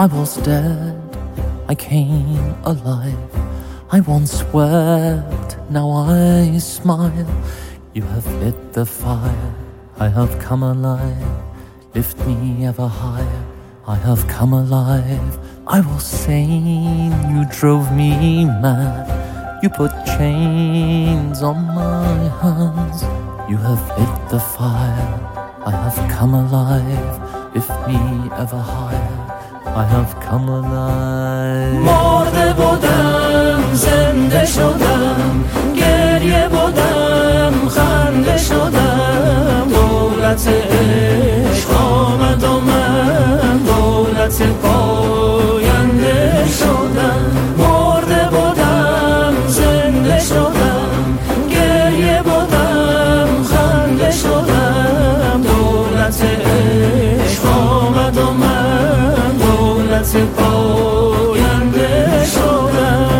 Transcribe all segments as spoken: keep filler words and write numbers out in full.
I was dead, I came alive. I once wept, now I smile. You have lit the fire, I have come alive. Lift me ever higher, I have come alive. I was sane, you drove me mad. You put chains on my hands. You have lit the fire, I have come alive. Lift me ever higher, I have come alive. مرده بودم زنده شدم، گریه بودم خنده شدم. دولت عشق آمد و من دولت پاینده شدم. مرده بودم زنده شدم، گریه بودم خنده شدم. دولت عشق آمد و من دولت پاینده شدم.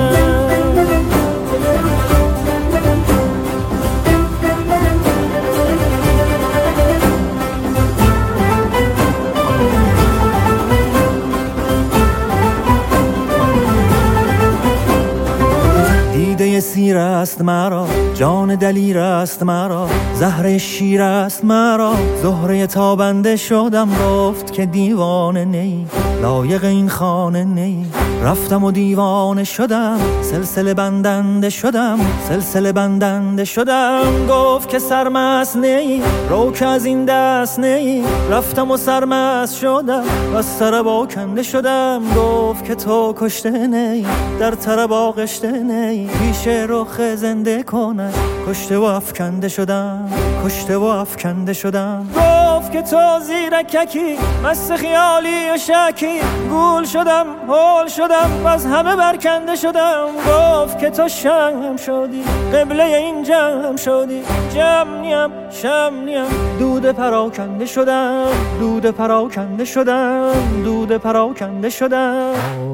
دیده سیر است مرا، جان دلیر است مرا، زهره شیر است مرا. زهره تابنده شدم، گفت که دیوانه نی، لایق این خانه نی. رفتم و دیوانه شدم، سلسله بندنده شدم، سلسله بندنده شدم. گفت که سرمست نی، رو که از این دست نی. رفتم و سرمست شدم و از طرب آکنده شدم. گفت که تو کشته نی، در طرب آغشته نی. پیش رخ زنده کنه، کشته و افکنده شدم، کشته و افکنده شدم. گفت که تو زیرککی، مست خیالی و شکی. گول شدم، هول شدم و از همه برکنده شدم. گفت که تو شم شدی، قبله این جمع شدی. جمع نیم، شم نیم، دود پراکنده شدم، دود پراکنده شدم، دود پراکنده شدم.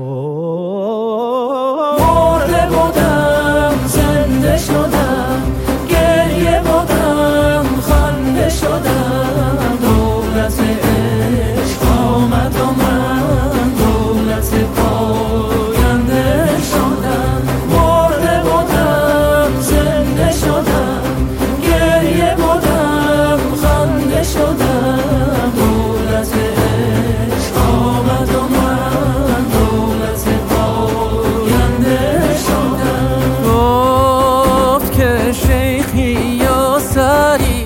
مرده بودم زنده شدم، گریه بودم خنده شدم. دولت عشق آمد و من دولت پاینده شدم. مرده بودم زنده شدم، گریه بودم خنده شدم. دولت عشق آمد و من دولت پاینده شدم. گفت که شیخی یا سری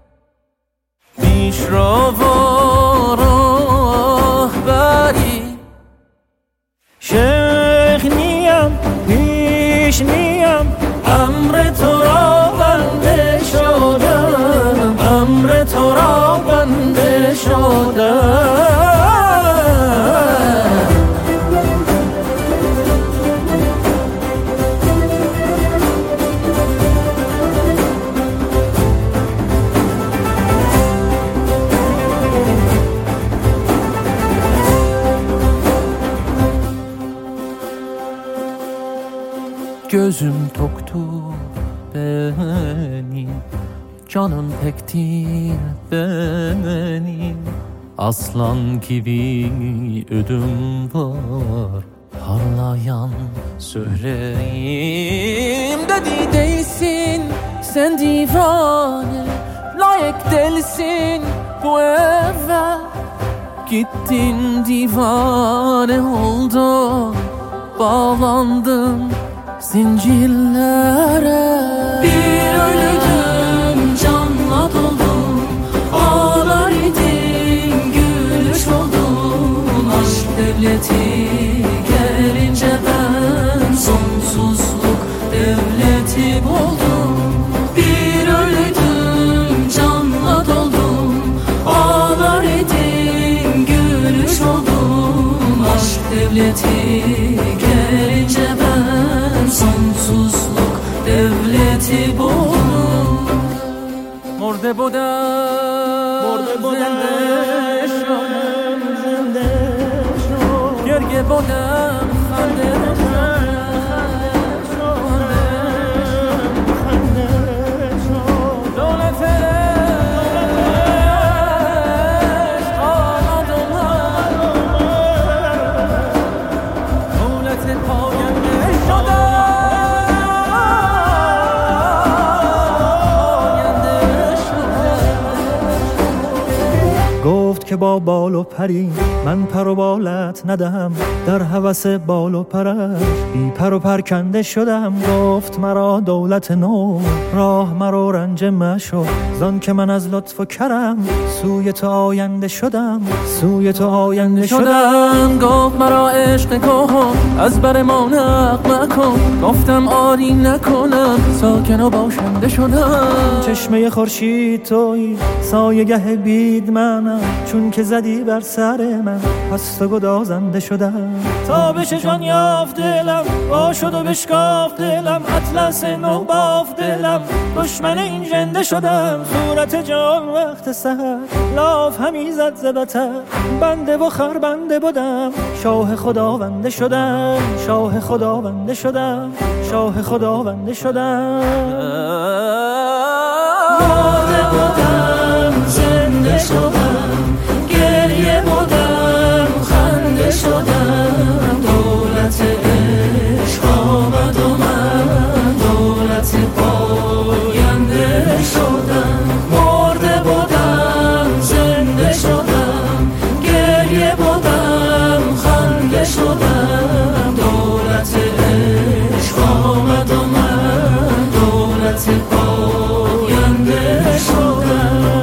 پیش را و راه بری. شیخ نیم، پیش نیم، امر تو را بنده شدم، امر تو را بنده شدم. Gözüm toktur benim, canım pektir benim. Aslan gibi ödüm var, parlayan söyleyeyim. Dedi değilsin sen divane, layık değilsin bu eve. Gittin divane oldun, bağlandın zincirlere. Bir ölüdüm, canla doldum, ağlar idim, gülüş oldum. Aşk devleti gelince ben sonsuzluk devleti buldum. Bir ölüdüm, canla doldum, ağlar idim, gülüş oldum. Aşk devleti gelince ben sonsuzluk devleti buldum. مرده بودم مرده بودم زنده شدم، زنده شدم. گریه بودم خنده که با بال و پری من پر و بالت ندهم، در هوس بال و پرش بی پر و پرکنده شدم. گفت مرا دولت نو راه مرا رنج مشو، زان که من از لطف و کرم سوی تو آینده شدم، سوی تو آینده شدم. گفت مرا عشق کن از بر ما نق مکن، گفتم آری نکنم ساکن و باشنده شدم. چشمه خورشید توی سایه گه بید منم، چون که زدی بر سر من پس تو گدازنده شدم. تابش جان یافت دلم با شد و بشکافت دلم، اطلس نو بافت دلم دشمن این ژنده شدم. صورت جان وقت سحر لاف همی زد ز بتر، بنده و خر بنده بودم شاه خداونده شدم، شاه خداونده شدم، شاه خداونده شدم. مرده بودم زنده شدم، گریه بودم خنده شدم. دولت عشق آمد و من دولت پاینده شدم. مرده بودم زنده شدم، گریه بودم خنده شدم. دولت عشق آمد و من دولت پاینده شدم.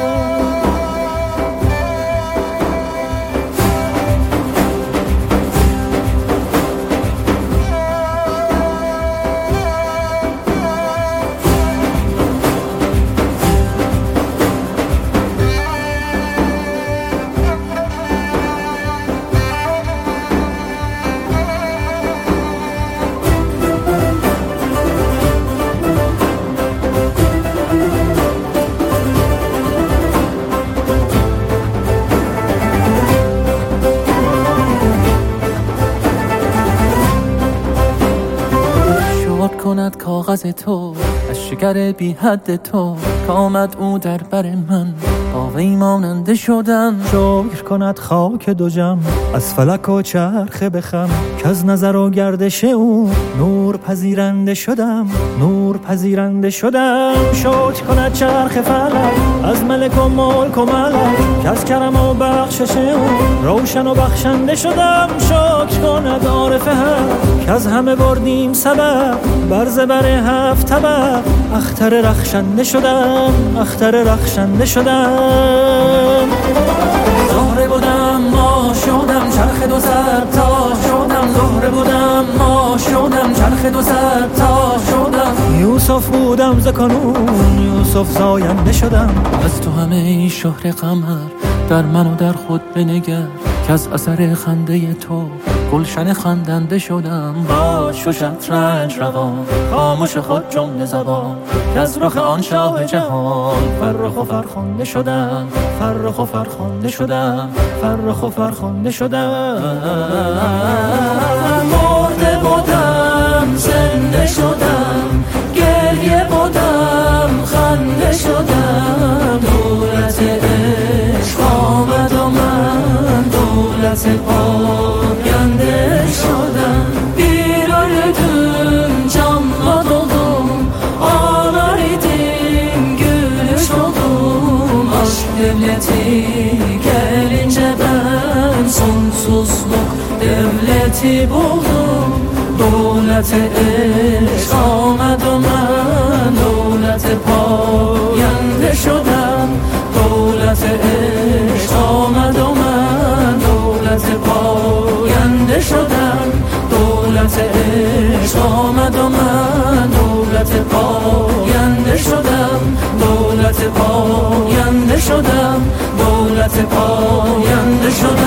کند کاغذ تو از شکر بی حد تو، که آمد او در بر من با وی ماننده شدم. شکر کند خاک دو جم از فلک و چرخه بخم، که از نظر و گردش او نور پذیرنده شدم، نور پذیرنده شدم. شکر کند چرخ فلک از ملک و ملک و ملک، که از کرم و بخشش او روشن و بخشنده شدم. شکر کند عارف حق که از همه بردیم سبب، بر زبر هفت طبق اختر رخشنده شدم، اختر رخشنده شدم. زهره بودم ما شدم چرخ دو صد تا شدم. زهره بودم ما شدم چرخ دو صد تا شدم. یوسف بودم ز کنون یوسف زاینده شدم. از تو همه شهر قمر در من و در خود بنگر، که از اثر خنده تو گلشن خندنده شدم. باش و شطرنج روان خاموش خود جمله زبان، که از رخ آن شاه جهان فرخ و فرخنده شدم، فرخ و فرخنده شدم، فرخ و فرخنده شدم. مرده بودم زنده شدم، گریه بودم خنده شدم. دولت عشق آمد و من دولت پاینده شدم. Biröldüm canla doldum, ağlardım gülüş oldum. Aşk devleti gelince ben sonsuzluk devleti buldum. Dövlete eşk آمد و من دولت پاینده شدم. دولت عشق آمد و من دولت پاینده شدم. دولت عشق آمد و من دولت پاینده شدم. دولت پاینده شدم. دولت پاینده شدم.